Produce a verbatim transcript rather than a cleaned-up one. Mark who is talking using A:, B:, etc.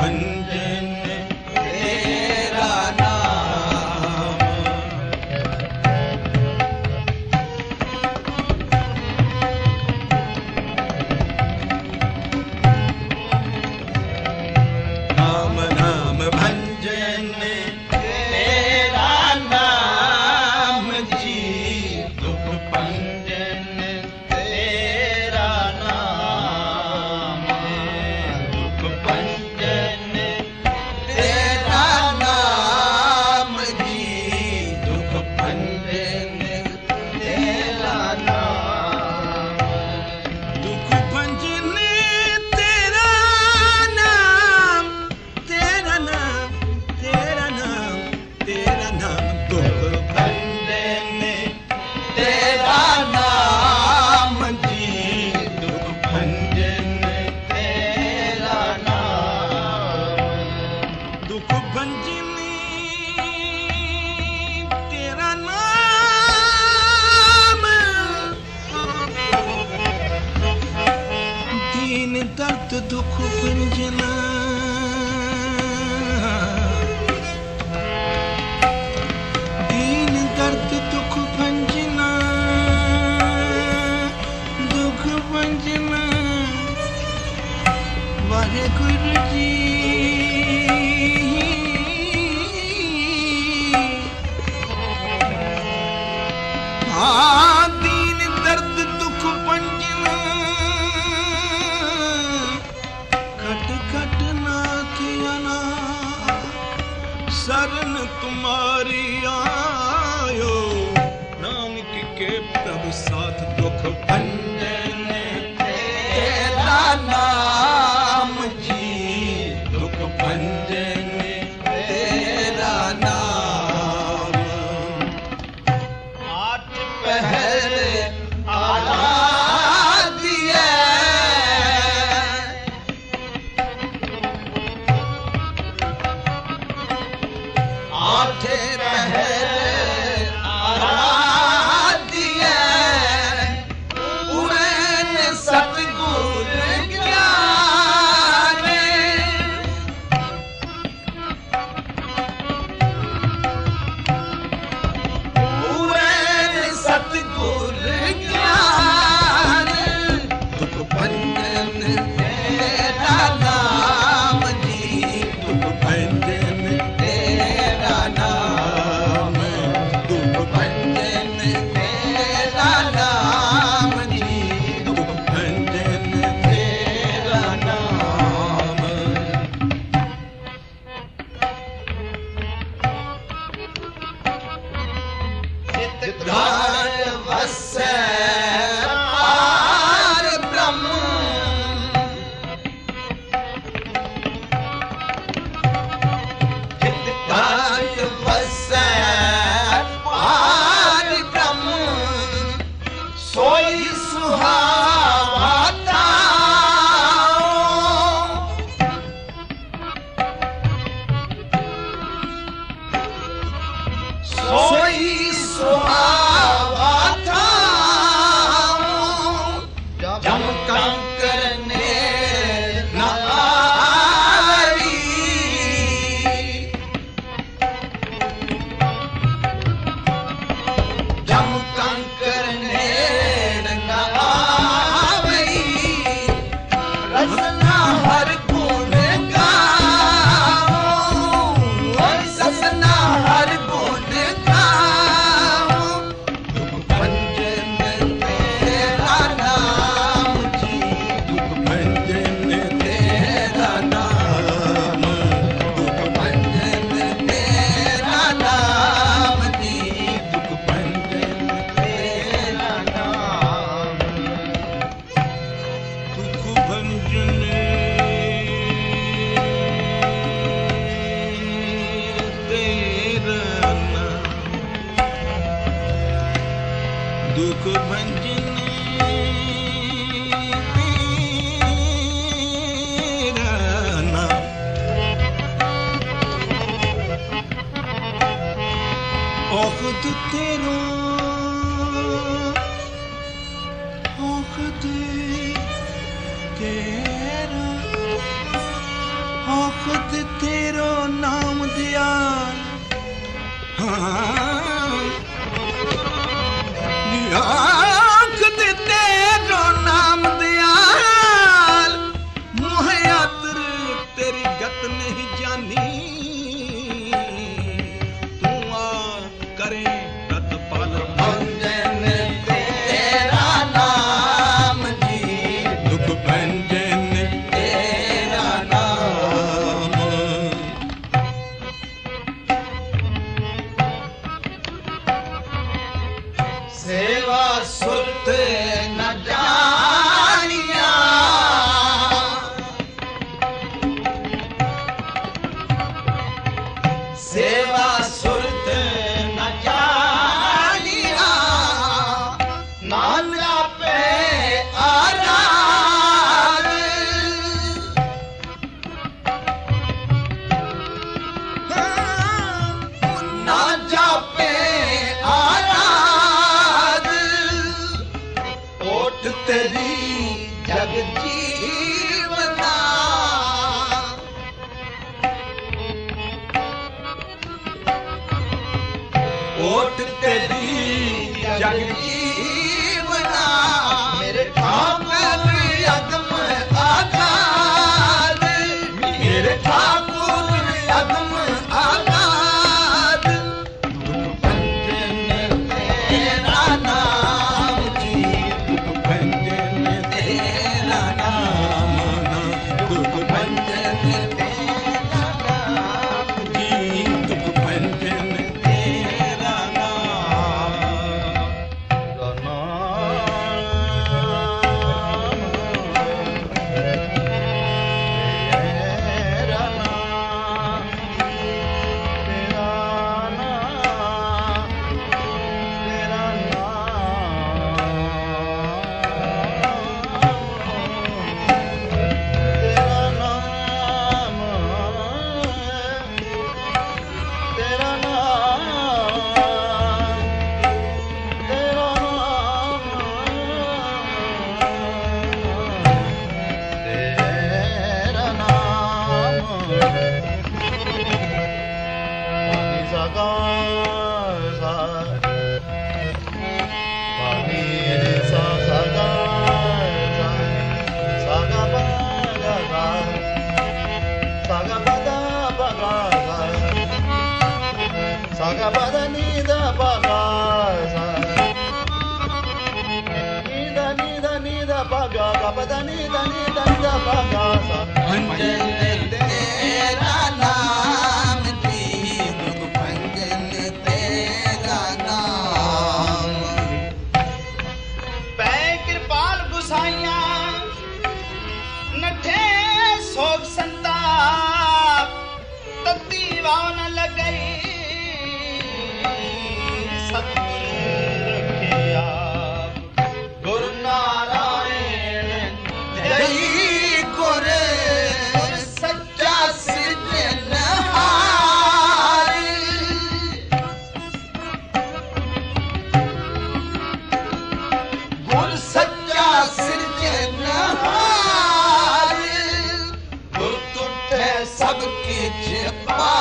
A: भंजन तेरा नाम। नाम नाम भंजन तेरा नाम जी, दुख भंजन तेरा नाम। दुख भंजन तेरा नाम जी, दुख भंजन तेरा नाम। दुख भंजन तेरा नाम, तेरा नाम, तेरा नाम, तेरा नाम। दुख भंजन तेरा नाम जी, दुख भंजन तेरा नाम। दुख भंजन तेरा नाम। दीन दर्द दुख भंजना, दीन दर्द दुख भंजना, दुख भंजना। वाहेगुरु जी हाँ, दीन दर्द दुख भंजना, खट खट नाथ अना, शरण तुम्हारी आयो। नानक के प्रभु साथ दुख भंजन तेरा नाम जी, दुख भंजन तेरा नाम। आठ पहर आराध्य, आठ पहर आराध्य, उड़न सतगुर ज्ञाने। उड़न सतगुर ज्ञाने। दुख भंजन तेरा नाम जी, दुख भंजन तेरा नाम। दुख भंजन तेरा नाम जी, दुख भंजन तेरा नाम। सिद्धार्थ वस्सै पार ब्रह्म, सिद्धार्थ वस्सै पार ब्रह्म। सोई सुहावा ताओ, सोई सुहावा ताओ। जम कंकर ने न आई, जम कंकर ने न आई। रसना हर गुण गाओ, रसना हर गुण गाओ। दुख भंजन तेरा नाम जी, दुख भंजन तेरा नाम। दुख भंजन तेरा नाम जी, दुख भंजन तेरा नाम। दुख भंजन तेरा नाम। दुख भंजन तेरा नाम। औखद तेरो, औखद तेरा, औखद खुद तेरो नाम दयाल, हाँ खुद तेरो नाम दयाल, मुहैयातर तेरी गत नहीं जानी, तू आ करे रतपाल भंजन तेरा नाम जी, दुख भंजन तेरा नाम। सेवा सुरत न जानिया, सेवा सुरत न जानिया, नाना पे आराध, ना जापे आराध, ओट तेरी जग जीवना, ओट तेरी जग जीवना, मेरे ठाकुर अदम आगाद, मेरे ठाकुर अदम आगाद, दुख भंजन तेरा नाम जी, दुख भंजन तेरा नाम, दुख भंजन तेरा नाम जी, दुख भंजन तेरा नाम।
B: Saga pada ni da pa ga sa, ni da ni da ni da pa ga ga pada ni da ni da ni da pa ga sa,
A: भंजन तेरा नाम जी, दुख भंजन तेरा नाम।
C: पै कृपाल गुसाइया नठे सोग संताप, तत्ती वाव न लगई सतगुर रखे आप, गुरु नारायण
A: जय गुर सच्चा सृजनहार, गुर सच्चा सृजनहार, गुर तुठे सब किछ पार।